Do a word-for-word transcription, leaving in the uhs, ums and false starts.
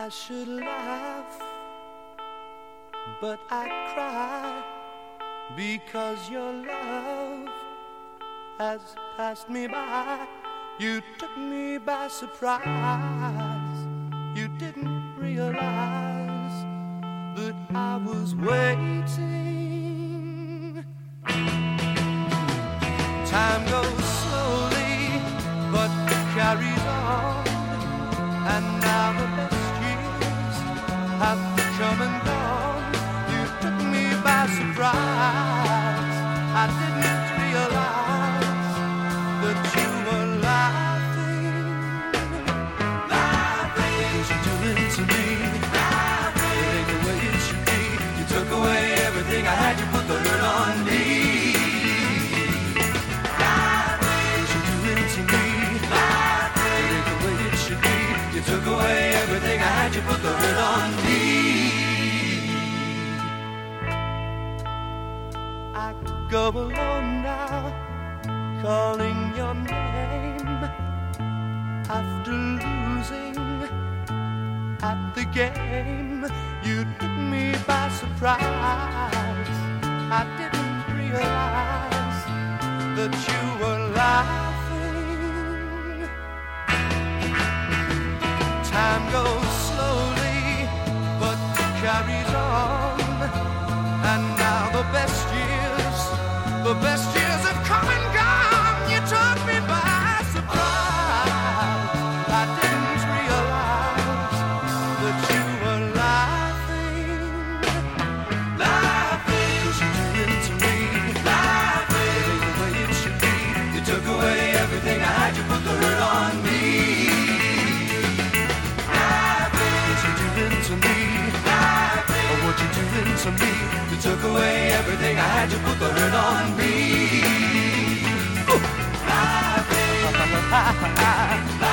I should laugh, but I cry, because your love has passed me by. You took me by surprise. You didn't realize that I was waiting. Time goes slowly, but carries on, and now the best years have come and gone. You took me by surprise. I didn't realize that you were laughing, laughing. What you doing to me? Laughing. It ain't the way it should be. You took away everything I had. You put the hurt on me. Laughing. What you doing to me? Laughing. It ain't the way it should be. You took away everything I had. You put the hurt on me. I go alone now, calling your name after losing at the game. You took me by surprise. I didn't realize that you were laughing. Time goes slowly, but carries on, and now the best years, the best years have come and gone. You took me by surprise. I didn't realize that you were laughing, laughing. 'Cause you did it to me, laughing. It ain't the way it should be. You took away everything I had. You put the hurt on me, laughing. 'Cause you did it to me, laughing. Oh, what you doing to me? You took away everything I had. You put the hurt on me. Ooh. Laughing, laughing.